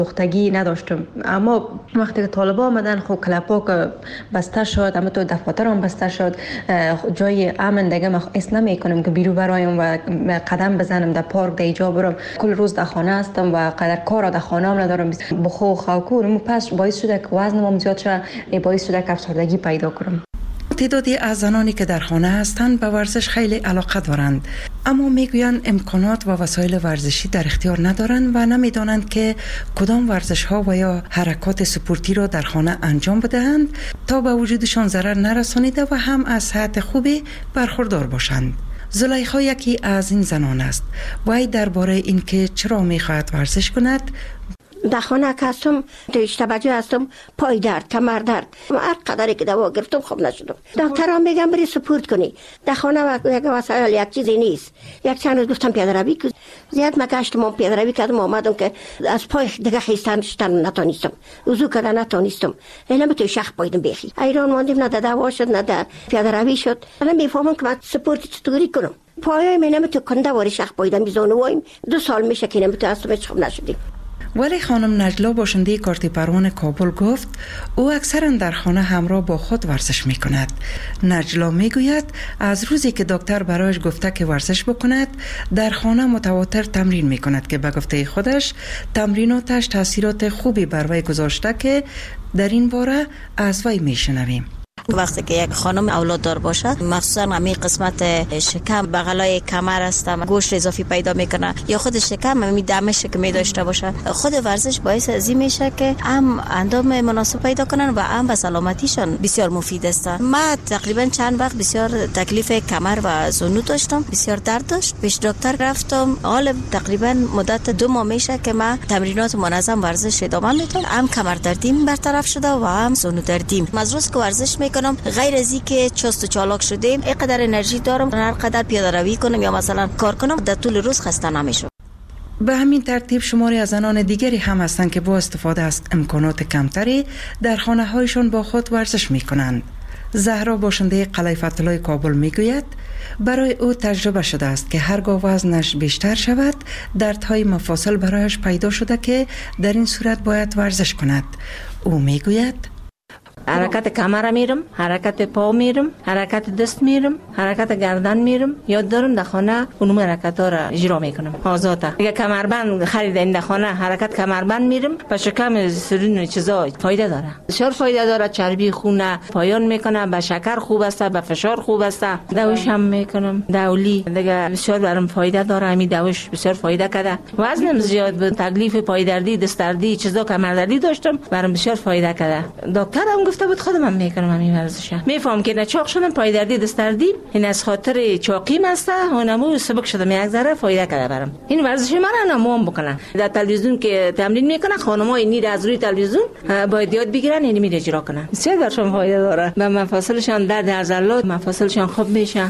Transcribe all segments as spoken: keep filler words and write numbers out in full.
پختگی نداشتم. اما وقتی که طالبا آمدن خب کلپا که بسته شد، اما تو دفاتر هم بسته شد، جای امن دیگه ما اس نمیکنم که بیرون برایم و قدم بزنم در پارک در اینجا برم. کل روز در خانه هستم و قدر کار در خانه هم ندارم. بخو خاکور پس باعث شده که وزنم زیاد شد، باعث شده که افسردگی پیدا کنم. تعدادی از زنانی که در خانه هستند به ورزش خیلی علاقه دارند، اما میگویند امکانات و وسایل ورزشی در اختیار ندارند و نمیدانند که کدام ورزش ها و یا حرکات سپورتی را در خانه انجام بدهند تا به وجودشان ضرر نرسانیده و هم از صحت خوبی برخوردار باشند. زلیخا یکی از این زنان است. وی درباره اینکه چرا میخواهد ورزش کند در خانه که هستم اشتباجه هستم، پای درد، کمر درد، هر قدری که دوا گرفتم خوب نشدم. دکترها میگن بری سپورت کنی. در خانه یک وسایل یک چیزی نیست. یک چند روز گفتم پیاده روی که زیاد مگشتم، پیاده روی کردم، آمدم که از پای دیگه خیستن شدن نتونستم، وضو کردن نتونستم. اینا تو شخ پایدم بخی. ایران ماندیم، نه دوا شد نه در پیاده روی شد. الان میفهمم که من سپورت چطوری کنم. پایای من نمیتو کنده واری شخ پایدم میزونه وایم. دو سال میشه که نمیتو هستم هیچ خوب نشدیم. ولی خانم نجلا باشنده کارت پروان کابل گفت او اکثرا در خانه همراه با خود ورزش می کند. نجلا می گوید از روزی که دکتر برایش گفته که ورزش بکند در خانه متواتر تمرین می کند که به گفته خودش تمریناتش تاثیرات خوبی بر وی گذاشته که در این باره از وی می شنویم. وقتی که یک خانم اولاد دار باشد، مخصوصا همین قسمت شکم بغلای کمر است، گوشت اضافی پیدا میکنه یا خود شکم همین دمش که می داشته باشه، خود ورزش باعث ازی میشه که هم اندام مناسب پیدا کنن و هم به سلامتیشان بسیار مفید است. ما تقریبا چند وقت بسیار تکلیف کمر و زانو داشتم، بسیار درد داشت، پیش دکتر رفتم. حالا تقریبا مدت دو ماه میشه که ما تمرینات منظم ورزش ادامه میدم، هم کمر دردیم برطرف شده و هم زانو دردیم. از روز که ورزش کنم غیر از اینکه چست و چالاک شدیم، اینقدر انرژی دارم هر قدر پیاده روی کنم یا مثلا کار کنم در طول روز خسته نمیشم. به همین ترتیب شماری از زنان دیگری هم هستند که با استفاده از امکانات کمتری در خانه هایشان با خود ورزش می کنند. زهرا باشنده قلعه فتح‌الله کابل می گوید برای او تجربه شده است که هرگاه وزنش بیشتر شود دردهای مفاصل برایش پیدا شده که در این صورت باید ورزش کند. او می گوید حرکت کمر میرم، حرکت پا میرم، حرکت دست میرم، حرکت گردن میرم. یاد دارم در خانه اونم حرکت ها را اجرا میکنم آزاده. اگه کمربند خریدین در خانه حرکت کمربند میرم، به شکم سرین چیزا فایده داره، بسیار فایده داره. چربی خون پایان میکنه، به شکر خوب است، به فشار خوب است. دوش هم میکنم، دولی دیگه بسیار برام فایده داره. همین دوش بسیار فایده کرده. وزنم زیاد بود، تکلیف پای دردی، دست دردی، چیزا کمر دردی داشتم، برام بسیار فایده کرده. دکتر گفته بود خودم هم میکنم همین ورزش. میفهم که نه چاق شدم، پای دردی دست دردی، این از خاطر چاقیم است. اونمو سبک شدم، یک ذره فایده کرده برام. این ورزش من نموام بکنم. در تلویزیون که تمرین میکنه خانم‌ها نیر از روی تلویزیون باید یاد بگیرن، یعنی میره اجرا کنن. بسیار برشون فایده داره. به مفاصلشان درد عضلات، مفاصلشان خوب میشه.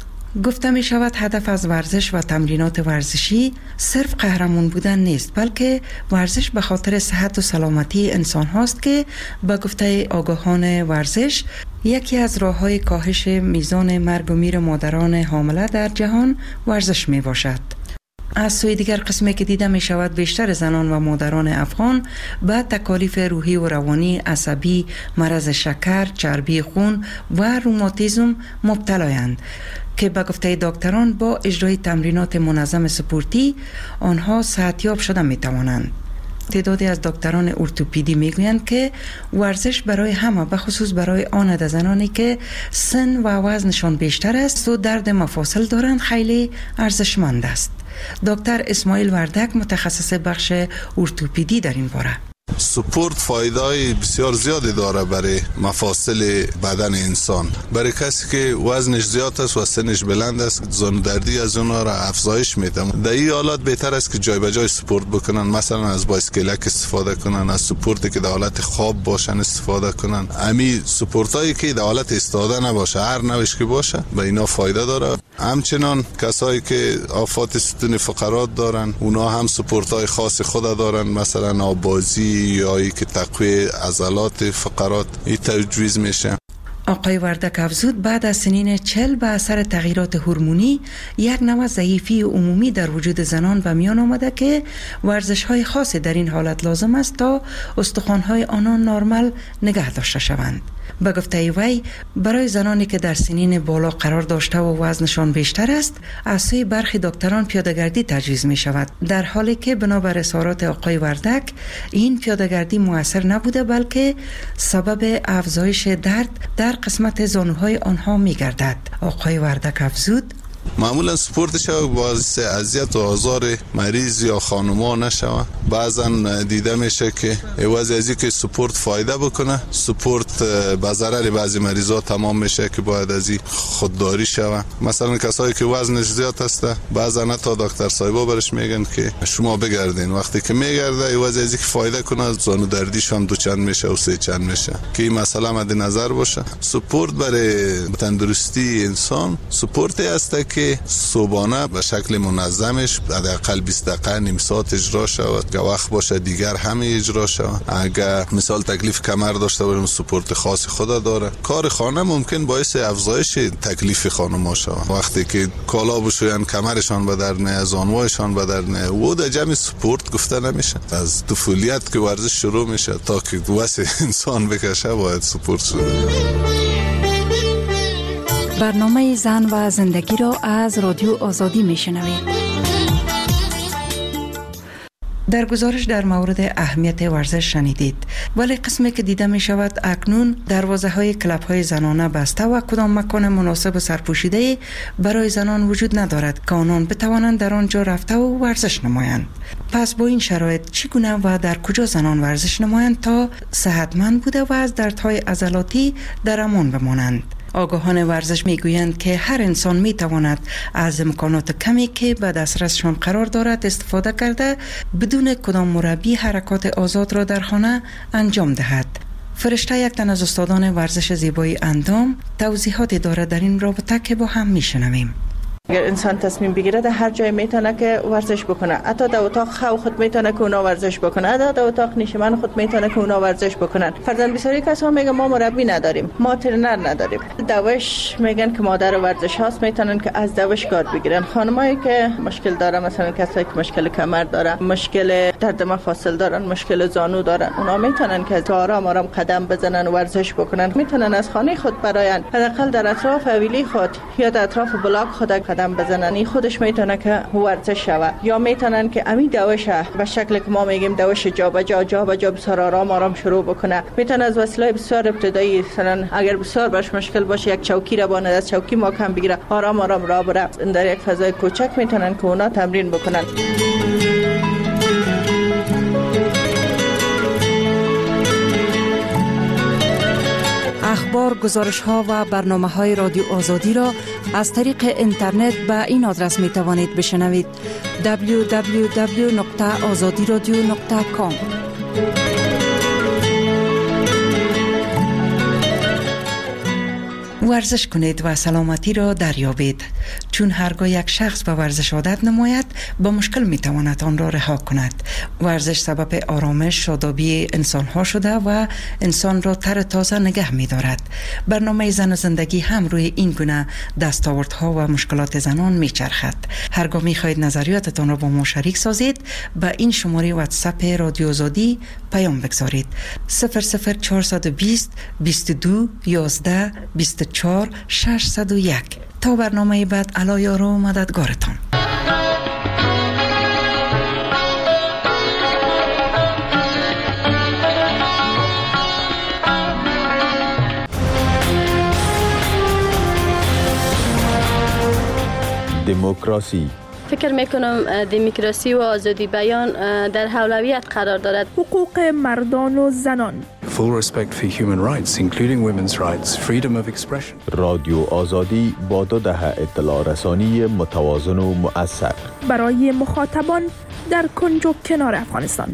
گفته می شود هدف از ورزش و تمرینات ورزشی صرف قهرمان بودن نیست، بلکه ورزش به خاطر صحت و سلامتی انسان هاست که به گفته آگاهان ورزش یکی از راه های کاهش میزان مرگ و میر مادران حامله در جهان ورزش می باشد. از سوی دیگر قسمی که دیده می شود بیشتر زنان و مادران افغان به تکالیف روحی و روانی، عصبی، مرض شکر، چربی خون و روماتیسم مبتلایند که به گفته دکتران با اجرای تمرینات منظم سپورتی آنها صحتیاب شده می توانند. تعدادی از دکتران ارتوپدی می گویند که ورزش برای همه، به خصوص برای آن عده زنانی که سن و وزنشان بیشتر است و درد مفاصل دارند، خیلی ارزشمند است. دکتر اسماعیل وردک متخصص بخش ارتوپدی در این باره: سپورت فایده بسیار زیادی داره برای مفاصل بدن انسان. برای کسی که وزنش زیاد است و سنش بلند است، زانو دردی از اونها را افزایش میده. در این حالت بهتر است که جای به جای سپورت بکنن، مثلا از بایسکلک استفاده کنن، از سپورتی که در حالت خواب باشن استفاده کنن. امی سپورتایی که در حالت ایستاده نباشه، هر نوعش که باشه، به اینا فایده داره. همچنان کسایی که آفات ستون فقرات دارن، اونا هم سپورتای خاص خود دارن، مثلا آبازی یا ای که تقویه عضلات فقرات ای تجویز میشه. آقای وردک افزود بعد از سنین چهل به اثر تغییرات هورمونی یک نوع ضعیفی عمومی در وجود زنان به میان آمده که ورزش‌های خاصی در این حالت لازم است تا استخوان‌های آنان نرمال نگه داشته شوند. به گفته وی برای زنانی که در سنین بالا قرار داشته و وزنشان بیشتر است از سوی برخی دکتران پیاده‌گردی تجویز می شود، در حالی که بنابر اظهارات آقای وردک این پیاده‌گردی مؤثر نبوده بلکه سبب افزایش درد در قسمت زانوهای آنها می گردد. آقای وردک افزود معمولا سپورتش باعث اذیت و آزار مریض یا خانوما نشوه. بعضا دیده میشه که عوض از اینکه سپورت فایده بکنه، سپورت به ضرر بعضی مریضا تمام میشه که باید از این خودداری شوه. مثلا کسایی که وزنش زیاد هسته بعضا حتی دکتر صاحبا برش میگن که شما بگردین، وقتی که میگرده عوض از اینکه فایده کنه زانو دردیش هم دو چند میشه و سه چند میشه که این مسئله مد نظر باشه. سپورت برای تندرستی انسان سپورتی است که صبحانه به شکل منظمش حداقل بیست دقیقه نیم ساعت اجرا شود که وقت باشه دیگر همه اجرا شود. اگر مثال تکلیف کمر داشته باشیم سپورت خاص خود داره. کار خانه ممکن باعث افزایش تکلیف خانم‌ها شود. وقتی که کالا بشوین کمرشان به درد میاد، زانوهایشان به درد میاد، و در جمع سپورت گفته نمیشه. از طفولیت که ورزش شروع میشه تا که واسه انسان بکشه باید سپورت شده. برنامه زن و زندگی را از رادیو آزادی میشنوید. در گزارش در مورد اهمیت ورزش شنیدید، ولی قسمی که دیده می شود اکنون دروازه های کلاب های زنانه بسته و کدام مکان مناسب و سرپوشیده برای زنان وجود ندارد که آنان بتوانند در آنجا رفته و ورزش نمایند. پس با این شرایط چگونه و در کجا زنان ورزش نمایند تا صحتمند بوده و از دردهای عضلاتی در امان بمانند؟ آگاهان ورزش میگویند که هر انسان میتواند از امکانات کمی که به دسترسشان قرار دارد استفاده کرده بدون کدام مربی حرکات آزاد را در خانه انجام دهد. فرشته یک تن از استادان ورزش زیبایی اندام توضیحاتی دارد در این رابطه که با هم میشنویم. اگر انسان تصمیم بگیره در هر جای میتونه که ورزش بکنه، حتی در اتاق خواب خود میتونه که اونا ورزش بکنه، حتی در اتاق نشیمن خود میتونه که اونا ورزش بکنن. فرضاً بسیاری کسا میگن ما مربی نداریم، ما ترینر نداریم. دوش میگن که مادر ورزش هاست میتونن که از دوش کار بگیرن. خانمایی که مشکل داره، مثلا کسایی که مشکل کمر داره، مشکل درد مفاصل دارن، مشکل زانو دارن، اونا میتونن که آرام آرام قدم بزنن و ورزش بکنن. میتونن از خانه خود براین حداقل در اطراف حویلی خود یا در اطراف بلاک خود قدم بزنن. این خودش میتونه که ورزش شود. یا میتونن که امی دوشه به شکل که ما میگیم دوش جا به جا جا به جا بسیار آرام آرام شروع بکنه. میتونه از وسیله بسیار ابتدایی، مثلا اگر بسیار باش مشکل باشه یک چوکی را باند از چوکی محکم بگیره آرام آرام راه بره در یک فضای کوچک میتونن که اونا تمرین بکنن. اخبار، گزارش ها و برنامه های رادیو آزادی را از طریق اینترنت به این آدرس می توانید بشنوید: دبلیو دبلیو دبلیو نقطه آزادی رادیو نقطه کام. ورزش کنید و سلامتی را دریابید، چون هرگاه یک شخص به ورزش عادت نماید با مشکل می تواند آن را رها کند. ورزش سبب آرامش، شادابی انسان ها شده و انسان را تر تازه نگه می دارد. برنامه زن و زندگی هم روی این گونه دستاوردها و مشکلات زنان می چرخد. هرگاه می خواهید نظریاتتان را با ما شریک سازید، به این شماره واتساپ رادیو آزادی پیام بگذارید: صفر صفر چهارصد و بیست بیست و دو یازده بیست و چهار ششصد و یک. تا برنامه بعد، علی یار و مددگارتان. دموکراسی. فکر میکنم دموکراسی و آزادی بیان در اولویت قرار دارد. حقوق مردان و زنان. Full respect for human rights, including women's rights, freedom of expression. رادیو آزادی با دو دهه اطلاع رسانی متوازن و مؤثر برای مخاطبان در کنج و کنار افغانستان.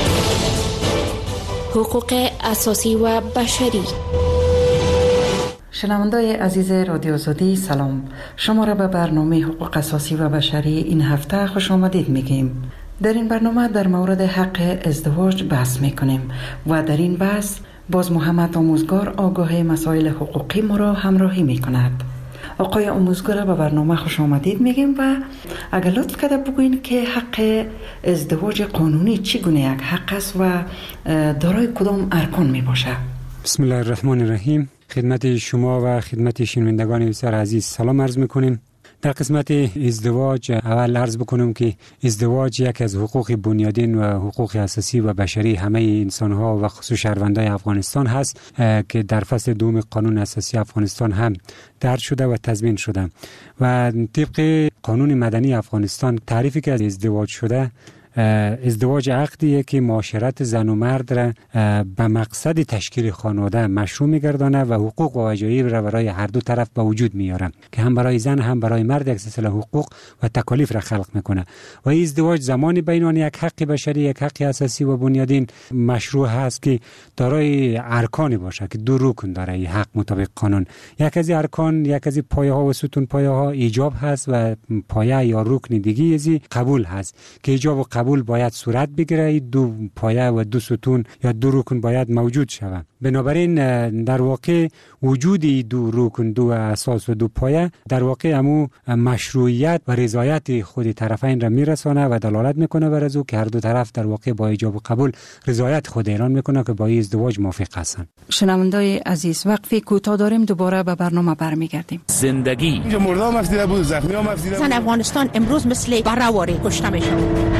حقوق اساسی و بشری. شنوندای عزیز رادیو آزادی سلام، شما را به برنامه حقوق اساسی و بشری این هفته خوش آمدید میگیم. در این برنامه در مورد حق ازدواج بحث میکنیم و در این بحث باز محمد آموزگار آگاه مسائل حقوقی ما را همراهی میکند. آقای آموزگار به برنامه خوش آمدید میگیم و اگر لطف کرده بگوین که حق ازدواج قانونی چگونه یک حق است و دارای کدام ارکان میباشه؟ بسم الله الرحمن الرحیم. خدمت شما و خدمت شنوندگان بسیار عزیز سلام عرض میکنیم. در قسمت ازدواج اول عرض بکنم که ازدواج یک از حقوق بنیادین و حقوق اساسی و بشری همه انسان ها و خصوص شهروندان افغانستان هست که در فصل دوم قانون اساسی افغانستان هم درج شده و تضمین شده و طبق قانون مدنی افغانستان تعریفی که از ازدواج شده، ازدواج عقدیه که معاشرت زن و مرد را به مقصد تشکیل خانواده مشروع می‌گردانه و حقوق و وجایب را برای هر دو طرف به وجود میاره که هم برای زن هم برای مرد یک سلسله حقوق و تکالیف را خلق میکنه و این ازدواج زمانی بینان یک حق بشری، یک حق اساسی و بنیادین مشروع هست که دارای ارکانی باشه که دو رکن داره این حق مطابق قانون. یک از ارکان، یک از پایه ها و ستون پایه ها ایجاب هست و پایه یا رکن دیگه ازی قبول هست که ایجاب و قبول باید صورت بگیره، دو پایه و دو ستون یا دو رکن باید موجود شود. بنابراین در واقع وجود دو رکن، دو اساس و دو پایه در واقع همو مشروعیت و رضایت خود طرفین را میرسانه و دلالت میکنه بر ازو که هر دو طرف در واقع با ایجاب و قبول رضایت خود اعلان میکنه که با این ازدواج موافق هستند. شنوندای عزیز وقفی کوتاه داریم، دوباره به برنامه برمیگردیم. زندگی اینجا مردم افسیده بود، زخمی هم افسیده بود. زن افغانستان امروز مثل برآوری کشته میشه.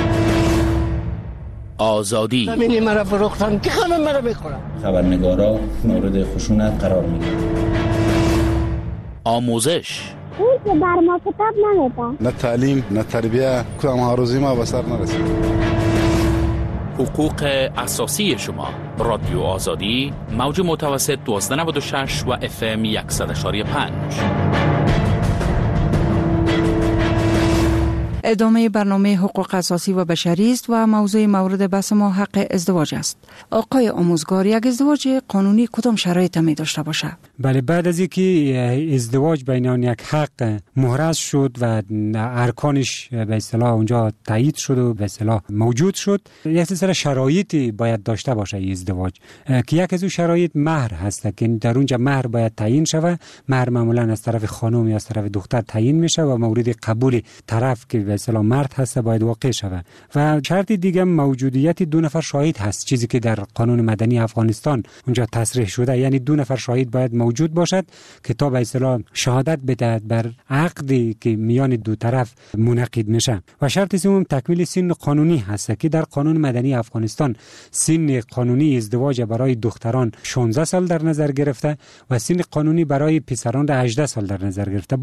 آزادی زمینی مرا فروختن که همه مرا میخورن. خبرنگارا مورد خشونت قرار میگیرن. آموزش اون که بر ما کتاب نمیده. نه تعلیم نه تربیه، کدام هاروزی ما به سر نرسید. حقوق اساسی شما. رادیو آزادی موج متوسط دوازده نود و شش و اف ام صد و یک و پنج. ادامه برنامه حقوق اساسی و بشری است و موضوع مورد بحث ما حق ازدواج است. آقای آموزگار، یک ازدواج قانونی کدام شرایط می داشته باشه؟ بله، بعد از اینکه ازدواج بین یک حق محرز شد و ارکانش به اصطلاح اونجا تایید شد و به اصطلاح موجود شد، یک سلسله شرایطی باید داشته باشه این ازدواج که یک از اون شرایط مهر هست که در اونجا مهر باید تعیین شود. مهر معمولا از طرف خانم یا از طرف دختر تعیین میشه و مورد قبول طرف که به اصطلاح مرد هست باید واقع شود. و شرط دیگه موجودیت دو نفر شاهد هست، چیزی که در قانون مدنی افغانستان اونجا تصریح شده، یعنی دو نفر شاهد باید موجود باشد که تا به اصطلاح شهادت بدهد بر عقدی که میان دو طرف منعقد میشه. و شرط سوم تکمیل سن قانونی هست که در قانون مدنی افغانستان سن قانونی ازدواج برای دختران شانزده سال در نظر گرفته و سن قانونی برای پسران هجده سال در نظر گرفته.